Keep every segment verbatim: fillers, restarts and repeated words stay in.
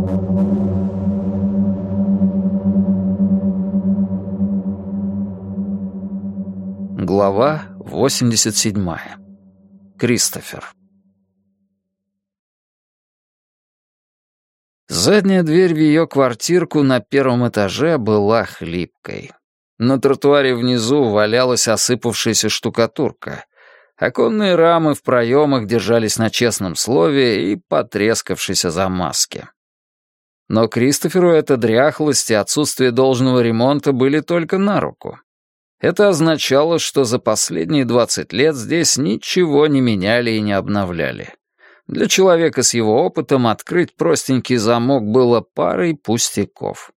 Глава восемьдесят седьмая. Кристофер. Задняя дверь в ее квартирку на первом этаже была хлипкой. На тротуаре внизу валялась осыпавшаяся штукатурка. Оконные рамы в проемах держались на честном слове и потрескавшейся замазке. Но Кристоферу эта дряхлость и отсутствие должного ремонта были только на руку. Это означало, что за последние двадцать лет здесь ничего не меняли и не обновляли. Для человека с его опытом открыть простенький замок было парой пустяков.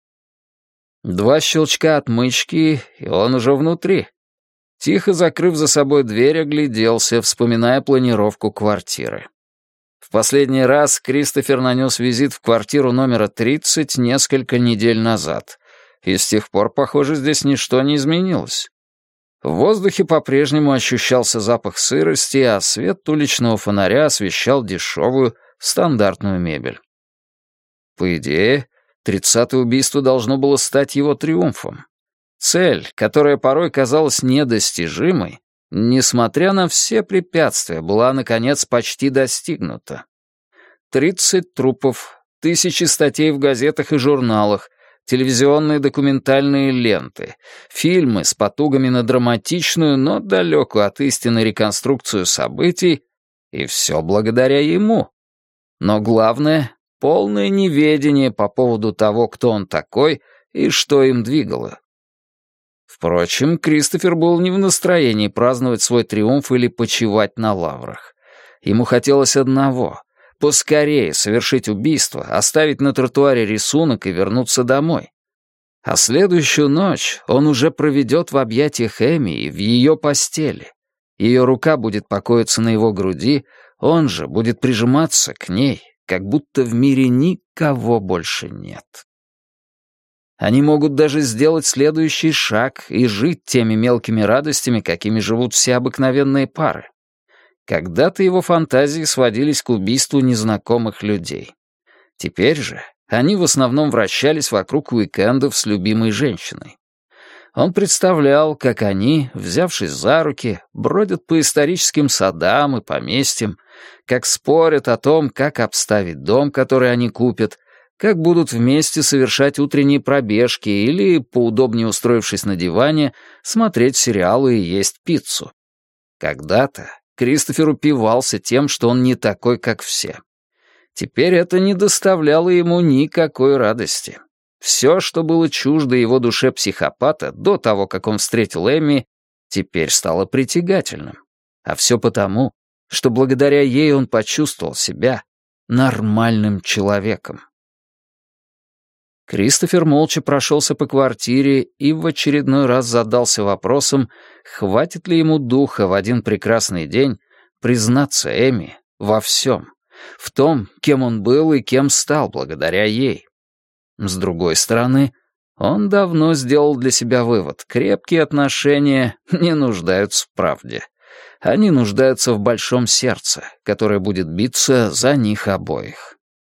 Два щелчка отмычки, и он уже внутри. Тихо закрыв за собой дверь, огляделся, вспоминая планировку квартиры. В последний раз Кристофер нанес визит в квартиру номера тридцать несколько недель назад, и с тех пор, похоже, здесь ничто не изменилось. В воздухе по-прежнему ощущался запах сырости, а свет уличного фонаря освещал дешевую, стандартную мебель. По идее, тридцатое убийство должно было стать его триумфом. Цель, которая порой казалась недостижимой, несмотря на все препятствия, была, наконец, почти достигнута. Тридцать трупов, тысячи статей в газетах и журналах, телевизионные документальные ленты, фильмы с потугами на драматичную, но далекую от истины реконструкцию событий, и все благодаря ему. Но главное — полное неведение по поводу того, кто он такой и что им двигало. Впрочем, Кристофер был не в настроении праздновать свой триумф или почивать на лаврах. Ему хотелось одного — поскорее совершить убийство, оставить на тротуаре рисунок и вернуться домой. А следующую ночь он уже проведет в объятиях Эми и в ее постели. Ее рука будет покоиться на его груди, он же будет прижиматься к ней, как будто в мире никого больше нет. Они могут даже сделать следующий шаг и жить теми мелкими радостями, какими живут все обыкновенные пары. Когда-то его фантазии сводились к убийству незнакомых людей. Теперь же они в основном вращались вокруг уикендов с любимой женщиной. Он представлял, как они, взявшись за руки, бродят по историческим садам и поместьям, как спорят о том, как обставить дом, который они купят, как будут вместе совершать утренние пробежки или, поудобнее устроившись на диване, смотреть сериалы и есть пиццу. Когда-то Кристофер упивался тем, что он не такой, как все. Теперь это не доставляло ему никакой радости. Все, что было чуждо его душе психопата до того, как он встретил Эми, теперь стало притягательным. А все потому, что благодаря ей он почувствовал себя нормальным человеком. Кристофер молча прошелся по квартире и в очередной раз задался вопросом, хватит ли ему духа в один прекрасный день признаться Эми во всем, в том, кем он был и кем стал благодаря ей. С другой стороны, он давно сделал для себя вывод: крепкие отношения не нуждаются в правде. Они нуждаются в большом сердце, которое будет биться за них обоих.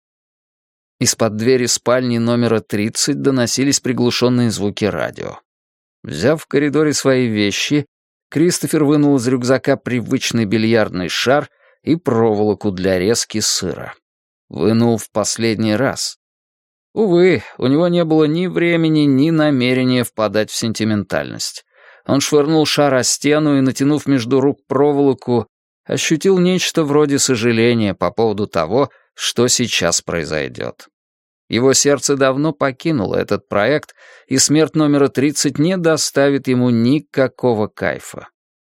Из-под двери спальни номера тридцать доносились приглушенные звуки радио. Взяв в коридоре свои вещи, Кристофер вынул из рюкзака привычный бильярдный шар и проволоку для резки сыра. Вынул в последний раз. Увы, у него не было ни времени, ни намерения впадать в сентиментальность. Он швырнул шар о стену и, натянув между рук проволоку, ощутил нечто вроде сожаления по поводу того, что сейчас произойдет. Его сердце давно покинуло этот проект, и смерть номера тридцать не доставит ему никакого кайфа.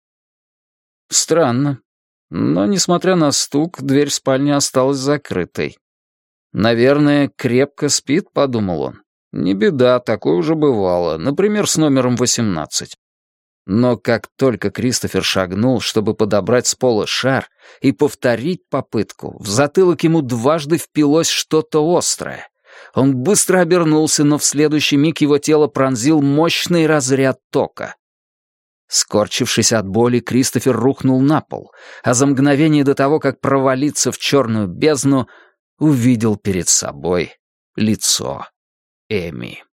Странно, но, несмотря на стук, дверь спальни осталась закрытой. «Наверное, крепко спит», — подумал он. «Не беда, такое уже бывало, например, с номером восемнадцать». Но как только Кристофер шагнул, чтобы подобрать с пола шар и повторить попытку, в затылок ему дважды впилось что-то острое. Он быстро обернулся, но в следующий миг его тело пронзил мощный разряд тока. Скорчившись от боли, Кристофер рухнул на пол, а за мгновение до того, как провалиться в черную бездну, увидел перед собой лицо Эми.